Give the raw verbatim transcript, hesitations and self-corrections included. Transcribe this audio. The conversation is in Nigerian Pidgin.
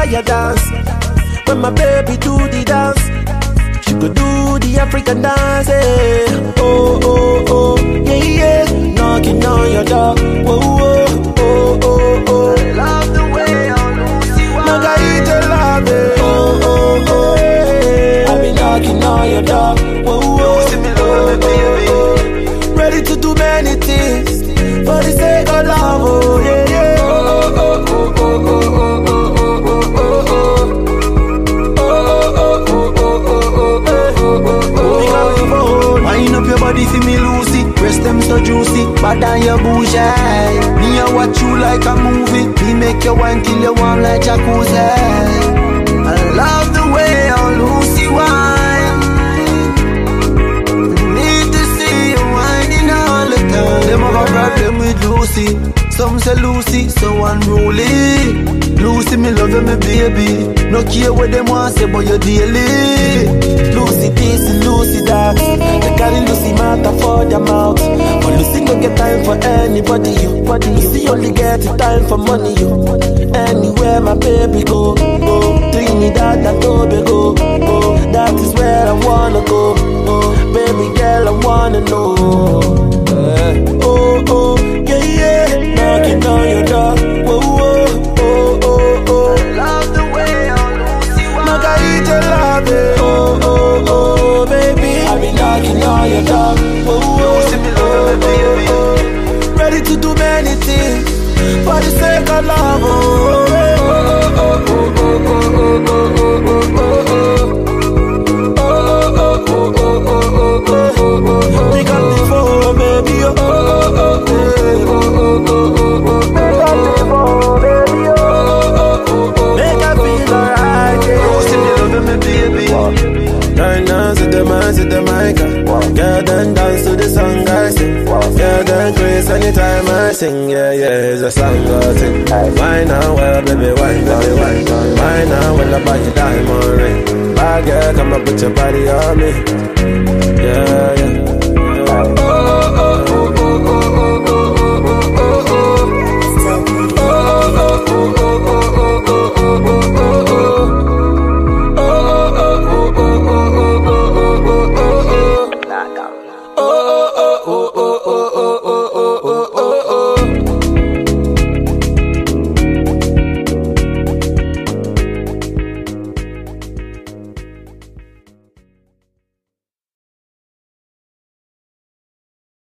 fire dance. When my baby do the dance, she go do the African dance. Eh. Oh, oh, oh, yeah, yeah. Knocking on your door. Oh, oh, oh, oh, oh. I love the way I'm losing. Margarita love it. Oh, oh, oh, yeah. I be knocking on your door. Oh, oh, oh, oh, oh. Ready to do many things for the sake of love. Oh, yeah, yeah. Oh, oh, oh, oh, oh, oh, oh. Wind up your body for me Lucy, breast them so juicy, bad than your bougie. Me I watch you like a movie, me make you wine till you warm like jacuzzi. I love the way how Lucy wine. Need to see you whining all the time. Them have a problem with Lucy, some say Lucy so unruly. Lucy me love you me baby, no care what them want say but you daily. Lucy this, Lucy that. They carry Lucy matter for their mouth. But Lucy no get time for anybody, you. Lucy only get time for money, you. Anywhere my baby go, go. Trinidad and Tobago, go. That is where I wanna go, oh. Baby girl, I wanna know. Uh, oh, oh, yeah, yeah. Knocking on your door. Whoa, whoa, oh, oh, oh. I love the way how Lucy wine. Margarita love it. Oh, oh, oh, baby. I be knocking on your door. Oh, oh, oh, oh, oh. Ready to do many things for the sake of love. Oh, oh, oh, oh, oh, oh, oh, oh, oh, oh, oh. We got the phone, baby. Oh, oh, oh, oh, oh, oh. We got the phone, baby. Oh, oh, oh, oh. Make I feel alright. Lucy me love me baby. Turn down to the man, to the mic. Girl, then dance to the song I sing. Girl, then grace anytime I sing. Yeah, yeah, it's a song I sing. Wine now, well, baby, wine, baby, wine. Wine now, when I buy you diamond ring. Bad girl, come and put your body on me. Yeah, yeah.